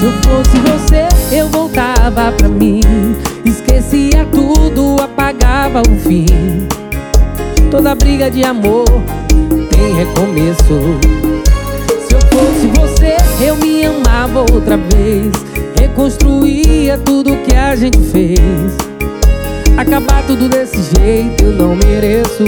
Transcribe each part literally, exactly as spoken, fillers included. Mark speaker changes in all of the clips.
Speaker 1: Se eu fosse você, eu voltava pra mim. Esquecia tudo, apagava o fim. Toda briga de amor tem recomeço. Se eu fosse você, eu me amava outra vez. Reconstruía tudo que a gente fez. Acabar tudo desse jeito eu não mereço.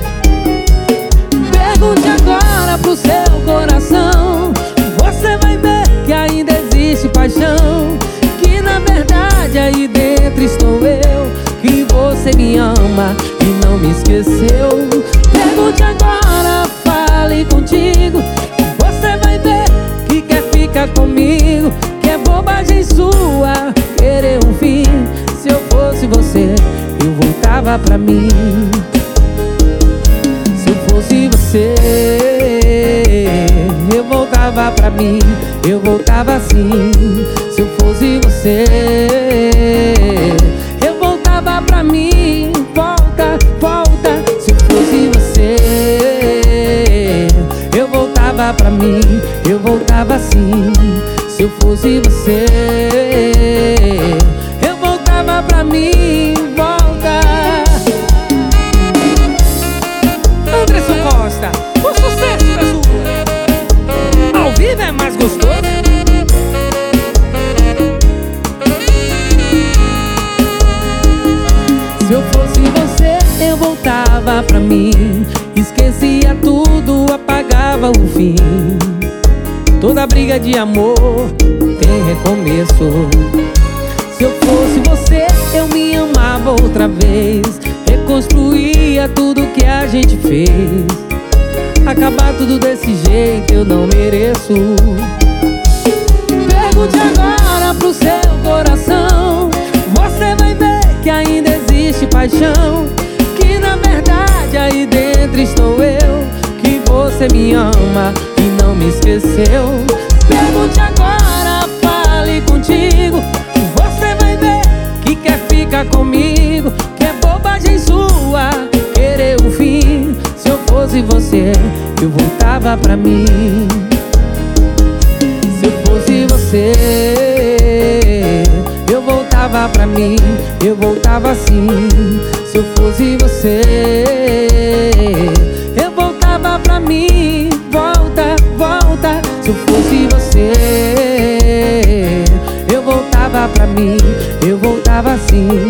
Speaker 1: Pergunte agora pro seu coração. Você vai ver que ainda existe paixão. Que na verdade aí dentro estou eu. Que você me ama e não me esqueceu. Pergunte agora, fale contigo. Você vai ver que quer ficar comigo. Que é bobagem sua querer um fim. Se eu fosse você, eu voltava pra mim. Se eu fosse você, eu voltava pra mim. Eu voltava assim. Se eu fosse você, eu voltava pra mim. Volta, volta. Se eu fosse você, eu voltava pra mim. Eu voltava assim. Se eu fosse você, eu voltava pra mim. Volta. Anderson Costa, o sucesso das ruas. Ao vivo é mais gostoso. Se eu fosse você, eu voltava pra mim. Esquecia tudo, apagava o fim. Toda briga de amor tem recomeço. Se eu fosse você, eu me amava outra vez. Reconstruía tudo que a gente fez. Acabar tudo desse jeito eu não mereço. Pergunte agora pro seu coração. Você vai ver que ainda existe paixão. Que na verdade aí dentro estou eu. Que você me ama e não me esqueceu. Pergunte agora, fale contigo. Você vai ver que quer ficar comigo. Que é bobagem sua querer o fim. Se eu fosse você, eu voltava pra mim. Se eu fosse você, eu voltava pra mim. Eu voltava assim. Se eu fosse você, eu voltava pra mim. Volta, volta. Se eu fosse você, eu voltava pra mim. Eu voltava assim.